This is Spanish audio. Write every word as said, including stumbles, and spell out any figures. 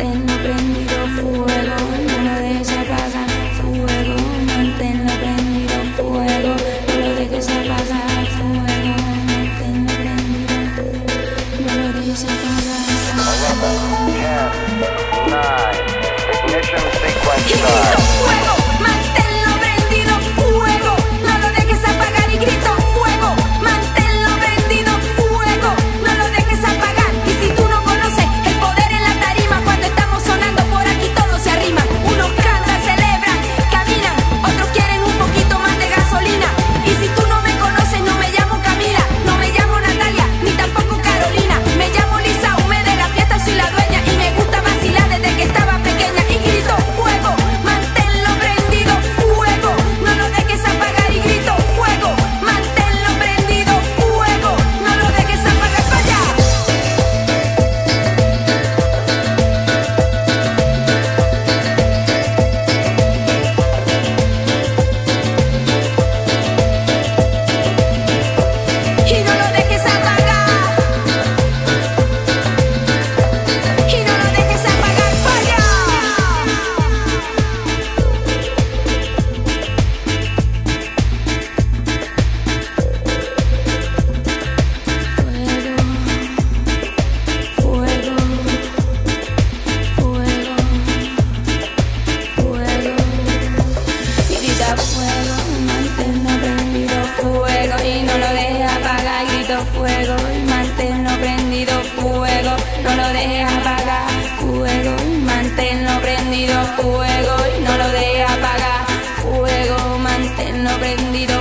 manténlo prendido fuego, no lo dejes apagar fuego, manténlo prendido fuego, no lo dejes apagar fuego, manténlo prendido, no lo dejes apagar. ten, nine, ignition sequence Y grito fuego, manténlo prendido fuego, no lo dejes apagar y grito fuego, manténlo prendido fuego, no lo dejes apagar. Y si tú no conoces el poder en la tarima, cuando estamos sonando por aquí todo se arrima. Unos cantan, celebran, caminan, otros quieren un poquito más de gasolina. Y si tú no me conoces, no me llamo Camila, no me llamo Natalia, ni tampoco Carolina. Me llamo Lisa, Hume de la fiesta soy la dueña y me gusta vacilar desde que estaba pequeña. Y grito fuego, manténlo prendido fuego, no lo dejes apagar y grito fuego, manténlo prendido fuego, no lo dejes apagar. Falla. Y no lo dejes apagar. Y no lo dejes apagar. Falla. Fuego, fuego, fuego, fuego. Y grita fuego, manténlo prendido fuego y no lo dejes apagar. Grito fuego y manténlo prendido fuego, no lo dejes apagar. Fuego y manténlo prendido fuego y no lo dejes apagar. Fuego, manténlo prendido